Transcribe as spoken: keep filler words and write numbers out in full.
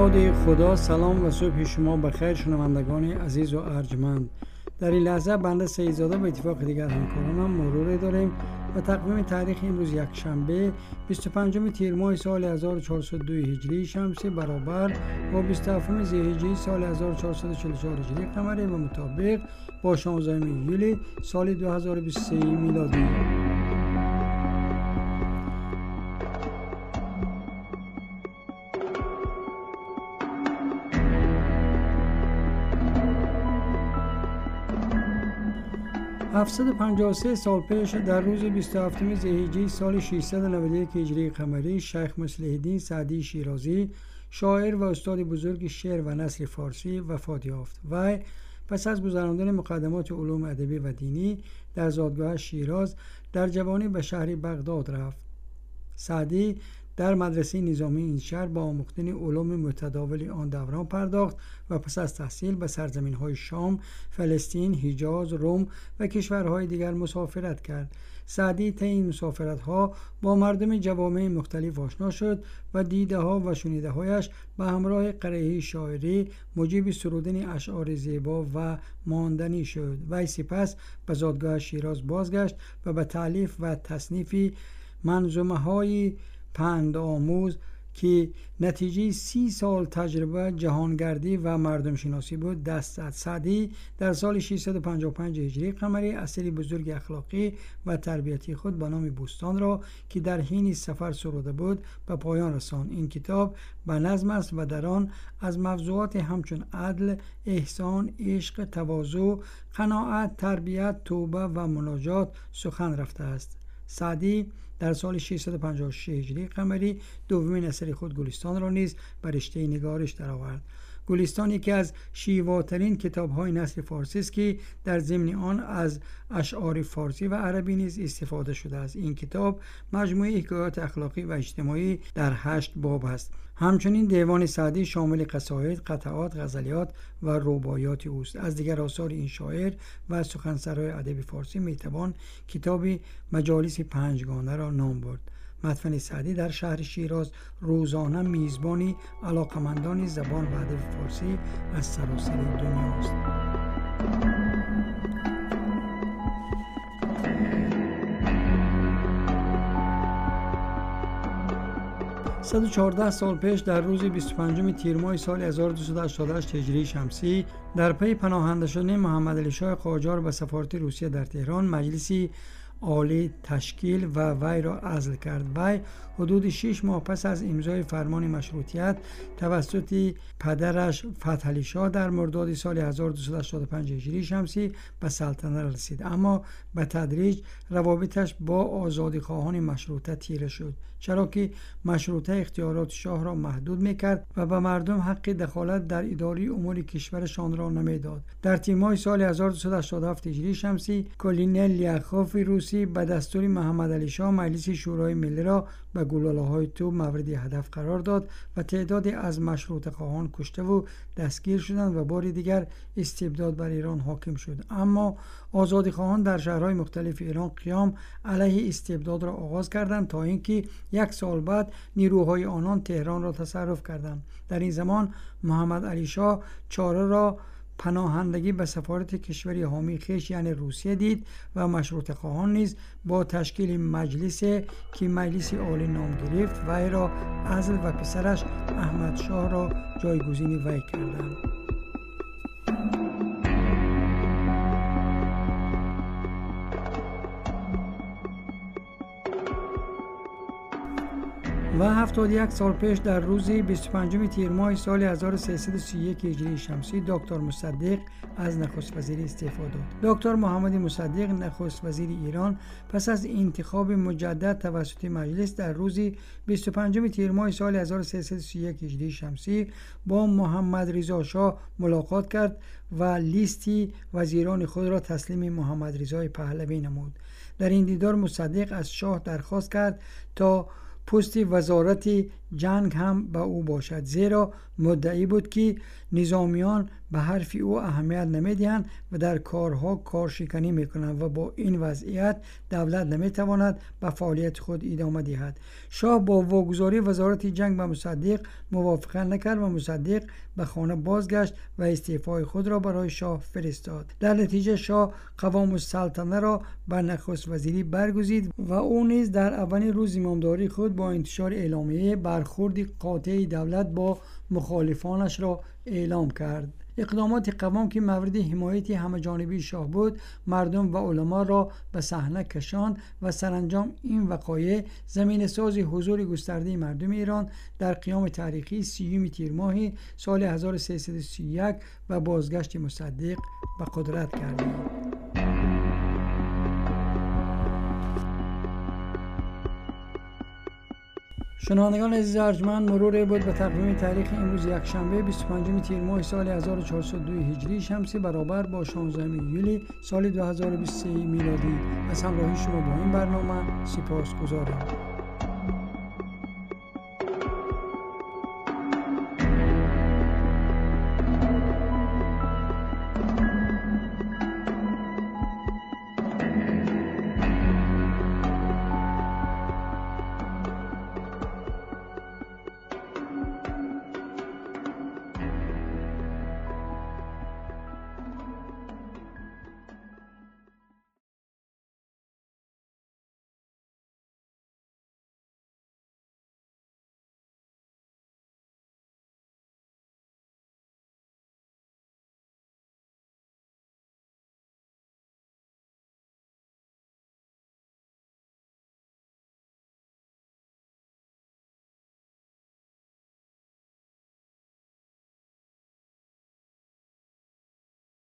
ناد خدا، سلام و صبح شما بخیر شنوندگان عزیز و ارجمند. در این لحظه بنده سیدزاده به اتفاق دیگر همکارانم مروری داریم و تقویم تاریخ امروز یک شنبه بیست و پنجم تیر ماه سال هزار و چهارصد و دو هجری شمسی برابر با بیست و هفتم ذی‌حجه سال هزار و چهارصد و چهل و چهار هجری قمری و مطابق با شانزدهم یولی سال دو هزار و بیست و سه میلادی. هفتصد و پنجاه و سه سال پیش در روز بیست و هفتم ذی‌حجه سال ششصد و نود و یک هجری قمری شیخ مصلح الدین سعدی شیرازی، شاعر و استاد بزرگ شعر و نثر فارسی وفات یافت. وی پس از گذراندن مقدمات علوم ادبی و دینی در زادگاه شیراز در جوانی به شهر بغداد رفت. سعدی در مدرسه نظامی این شهر با آموختن علوم متداول آن دوران پرداخت و پس از تحصیل به سرزمین‌های شام، فلسطین، حجاز، روم و کشورهای دیگر مسافرت کرد. سعدی طی این مسافرت‌ها با مردم جوامع مختلف آشنا شد و دیده‌ها و شنیده‌هایش به همراه قریحه شاعری موجب سرودن اشعار زیبا و ماندنی شد. وی سپس به زادگاه شیراز بازگشت و به تألیف و تصنیف منظومه‌های پند آموز که نتیجه سی سال تجربه جهانگردی و مردم شناسی بود دست زد. سعدی در سال ششصد و پنجاه و پنج هجری قمری اثری بزرگ اخلاقی و تربیتی خود به نام بوستان را که در حین سفر سروده بود به پایان رساند. این کتاب به نظم است و در آن از موضوعات همچون عدل، احسان، عشق، تواضع، قناعت، تربیت، توبه و مناجات سخن رفته است. سعدی در سال ششصد و پنجاه و شش هجری قمری دومین اثر خود گلستان را نیز بر رشته نگارش درآورد. گلستان یکی از شیواترین کتاب‌های نثر فارسی است که در ضمن آن از اشعار فارسی و عربی نیز استفاده شده است. این کتاب مجموعه حکایات اخلاقی و اجتماعی در هشت باب است. همچنین دیوان سعدی شامل قصاید، قطعات، غزلیات و رباعیات اوست. از دیگر آثار این شاعر و سخنسرای ادب فارسی میتوان کتاب مجالس پنجگانه را نام برد. مدفن سعدی در شهر شیراز روزانه میزبانی علاقمندان زبان و ادب فارسی از سراسر دنیا است. صد و چهارده سال پیش در روز بیست و پنجم تیر ماه سال هزار و دویست و هشتاد و هشت هجری شمسی در پی پناهنده شدن محمد علی شاه قاجار به سفارت روسیه در تهران مجلسی عالی تشکیل و وی را عزل کرد. وی حدود شش ماه پس از امضای فرمان مشروطیت توسط پدرش فتح علی شاه در مرداد سال هزار و دویست و هشتاد و پنج هجری شمسی به سلطنت رسید، اما به تدریج روابطش با آزادیخواهان مشروطه تیره شد، چرا که مشروطه اختیارات شاه را محدود میکرد و به مردم حق دخالت در اداره امور کشورشان را نمیداد. در تیر ماه سال هزار و دویست و هشتاد و هفت هجری شمسی کلینل لیاخوف روسی به دستور محمد علی شاه مجلس شورای ملی را به گلوله‌های توپ مورد هدف قرار داد و تعدادی از مشروطه خواهان کشته و دستگیر شدند و بار دیگر استبداد بر ایران حاکم شد. اما آزادی خواهان در شهرهای مختلف ایران قیام علیه استبداد را آغاز کردند تا اینکه یک سال بعد نیروهای آنان تهران را تصرف کردند. در این زمان محمد علی شاه چاره را پناهندگی به سفارت کشوری حامی خویش یعنی روسیه دید و مشروطه خواهان نیز با تشکیل مجلس که مجلس عالی نام گرفت وی را عزل و پسرش احمد شاه را جایگزین وی کردند. و هفتاد و یک سال پیش در روز بیست و پنجم تیر ماه سال هزار و سیصد و سی و یک هجری شمسی دکتر مصدق از نخست وزیری استعفا داد. دکتر محمد مصدق نخست وزیر ایران پس از انتخاب مجدد توسط مجلس در روز بیست و پنجم تیر ماه سال هزار و سیصد و سی و یک هجری شمسی با محمد رضا شاه ملاقات کرد و لیستی وزیران خود را تسلیم محمد رضا پهلوی نمود. در این دیدار مصدق از شاه درخواست کرد تا پست وزارت جنگ هم به او باشد، زیرا مدعی بود که نظامیان به حرف او اهمیت نمیدهند و در کارها کارشکنی میکنند و با این وضعیت دولت نمیتواند به فعالیت خود ادامه دهد. شاه با واگذاری وزارت جنگ به مصدق موافقت نکرد و مصدق به خانه بازگشت و استعفای خود را برای شاه فرستاد. در نتیجه شاه قوام السلطنه را به نخست وزیری برگزید و او نیز در اولین روز امامداری خود با انتشار اعلامیه برخورد قاطع دولت با مخالفانش را اعلام کرد. اقدامات قوام که مورد حمایت همه‌جانبی شاه بود مردم و علما را به صحنه کشاند و سرانجام این وقایع زمین ساز حضور گسترده مردم ایران در قیام تاریخی سیوم تیر ماه سال هزار و سیصد و سی و یک و بازگشت مصدق به قدرت کردند. شنوندگان عزیز ارجمند، مرور بود به تقویم تاریخ امروز یکشنبه بیست و پنجم تیر ماه سال هزار و چهارصد و دو هجری شمسی برابر با شانزدهم یولی سال دو هزار و بیست و سه میلادی. از همراهی شما با این برنامه سپاسگزارم.